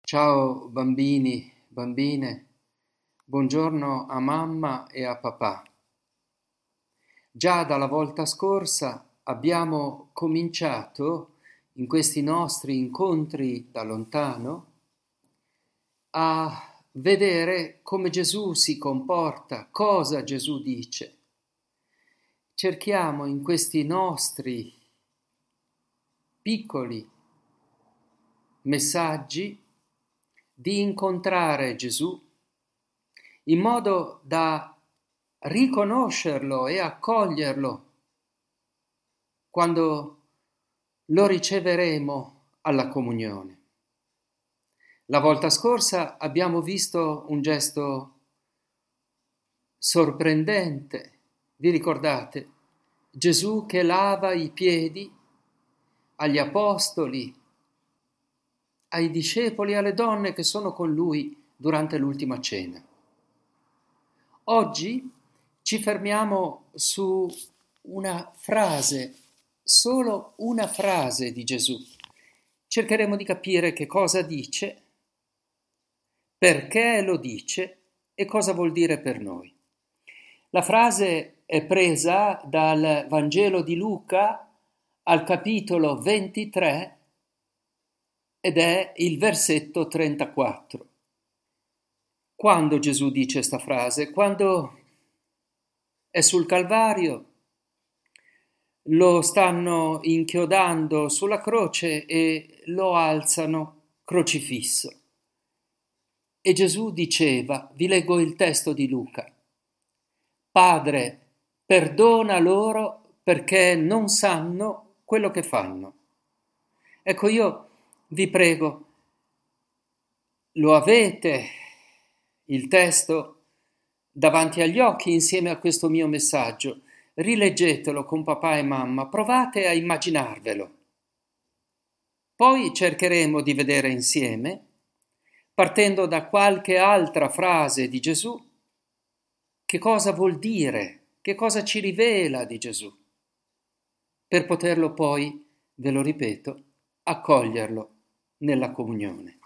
Ciao bambini, bambine, buongiorno a mamma e a papà. Già dalla volta scorsa abbiamo cominciato in questi nostri incontri da lontano a vedere come Gesù si comporta, cosa Gesù dice. Cerchiamo in questi nostri piccoli messaggi di incontrare Gesù in modo da riconoscerlo e accoglierlo quando lo riceveremo alla comunione. La volta scorsa abbiamo visto un gesto sorprendente, vi ricordate? Gesù che lava i piedi agli apostoli, ai discepoli e alle donne che sono con lui durante l'ultima cena. Oggi ci fermiamo su una frase, solo una frase di Gesù. Cercheremo di capire che cosa dice, perché lo dice e cosa vuol dire per noi. La frase è presa dal Vangelo di Luca al capitolo 23 ed è il versetto 34. Quando Gesù dice questa frase? Quando è sul Calvario, lo stanno inchiodando sulla croce e lo alzano crocifisso. E Gesù diceva, vi leggo il testo di Luca: Padre, perdona loro perché non sanno quello che fanno. Ecco, io vi prego, lo avete il testo davanti agli occhi insieme a questo mio messaggio. Rileggetelo con papà e mamma, provate a immaginarvelo. Poi cercheremo di vedere insieme, partendo da qualche altra frase di Gesù, che cosa vuol dire, che cosa ci rivela di Gesù, per poterlo poi, ve lo ripeto, accoglierlo nella comunione.